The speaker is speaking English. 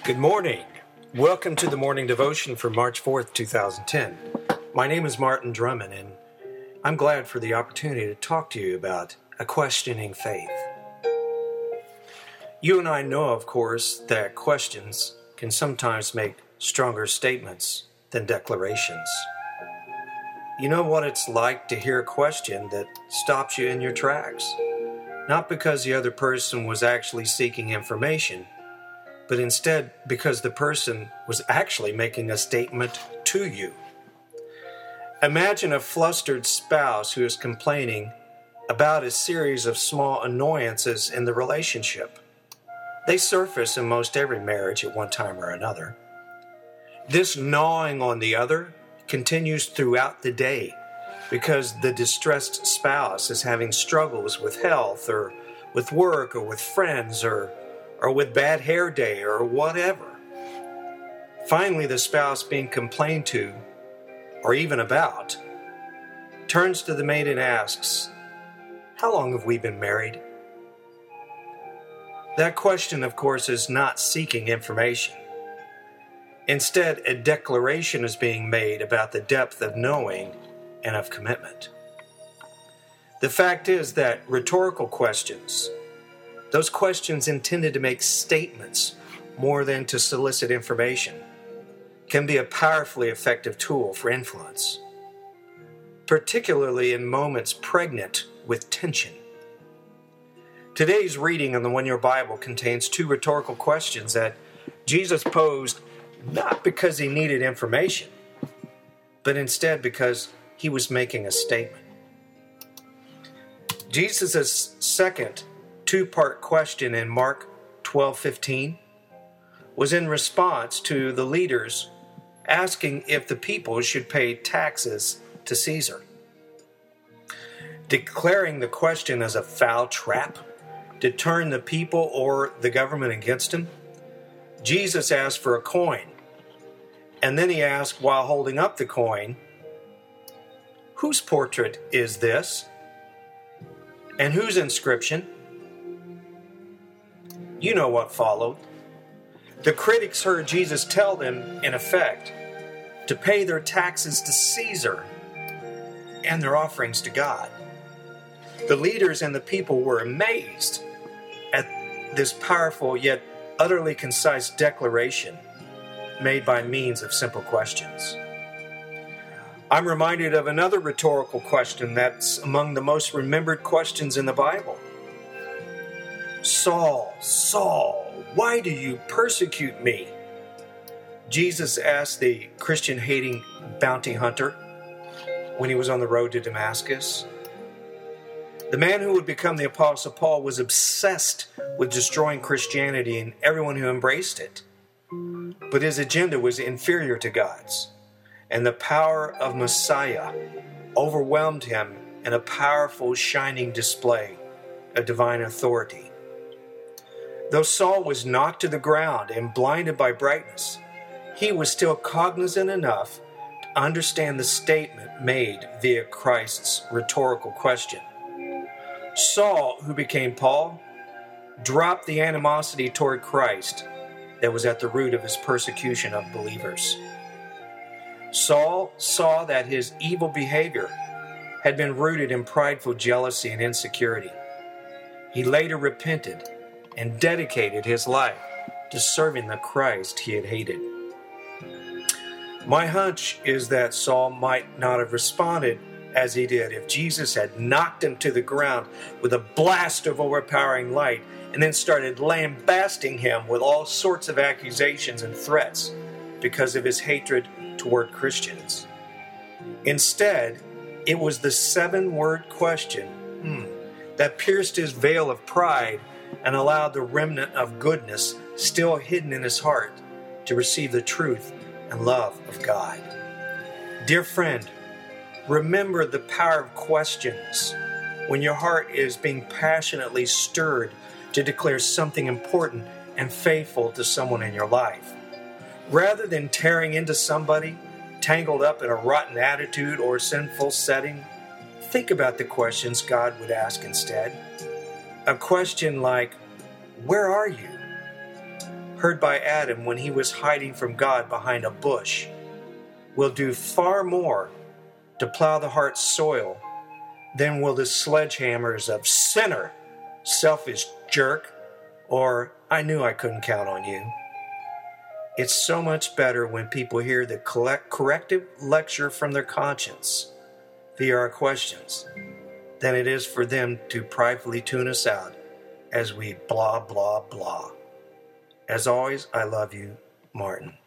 Good morning. Welcome to the morning devotion for March 4th, 2010. My name is Martin Drummond, and I'm glad for the opportunity to talk to you about a questioning faith. You and I know, of course, that questions can sometimes make stronger statements than declarations. You know what it's like to hear a question that stops you in your tracks, not because the other person was actually seeking information, but instead because the person was actually making a statement to you. Imagine a flustered spouse who is complaining about a series of small annoyances in the relationship. They surface in most every marriage at one time or another. This gnawing on the other continues throughout the day because the distressed spouse is having struggles with health or with work or with friends or with bad hair day or whatever. Finally, the spouse being complained to, or even about, turns to the mate and asks, "How long have we been married?" That question, of course, is not seeking information. Instead, a declaration is being made about the depth of knowing and of commitment. The fact is that rhetorical questions, those questions intended to make statements more than to solicit information, can be a powerfully effective tool for influence, particularly in moments pregnant with tension. Today's reading in the One Year Bible contains two rhetorical questions that Jesus posed not because he needed information, but instead because he was making a statement. Jesus' second two-part question in Mark 12:15 was in response to the leaders asking if the people should pay taxes to Caesar. Declaring the question as a foul trap to turn the people or the government against him, Jesus asked for a coin, and then he asked while holding up the coin, "Whose portrait is this? And whose inscription?" You know what followed. The critics heard Jesus tell them, in effect, to pay their taxes to Caesar and their offerings to God. The leaders and the people were amazed at this powerful yet utterly concise declaration made by means of simple questions. I'm reminded of another rhetorical question that's among the most remembered questions in the Bible. "Saul, Saul, why do you persecute me?" Jesus asked the Christian-hating bounty hunter when he was on the road to Damascus. The man who would become the Apostle Paul was obsessed with destroying Christianity and everyone who embraced it. But his agenda was inferior to God's, and the power of Messiah overwhelmed him in a powerful, shining display of divine authority. Though Saul was knocked to the ground and blinded by brightness, he was still cognizant enough to understand the statement made via Christ's rhetorical question. Saul, who became Paul, dropped the animosity toward Christ that was at the root of his persecution of believers. Saul saw that his evil behavior had been rooted in prideful jealousy and insecurity. He later repented and dedicated his life to serving the Christ he had hated. My hunch is that Saul might not have responded as he did if Jesus had knocked him to the ground with a blast of overpowering light and then started lambasting him with all sorts of accusations and threats because of his hatred toward Christians. Instead, it was the 7-word question that pierced his veil of pride and allowed the remnant of goodness still hidden in his heart to receive the truth and love of God. Dear friend, remember the power of questions when your heart is being passionately stirred to declare something important and faithful to someone in your life. Rather than tearing into somebody tangled up in a rotten attitude or sinful setting, think about the questions God would ask instead. A question like, "Where are you?" heard by Adam when he was hiding from God behind a bush will do far more to plow the heart's soil than will the sledgehammers of sinner, selfish jerk, or I knew I couldn't count on you. It's so much better when people hear the corrective lecture from their conscience via our questions than it is for them to pridefully tune us out as we blah, blah, blah. As always, I love you, Martin.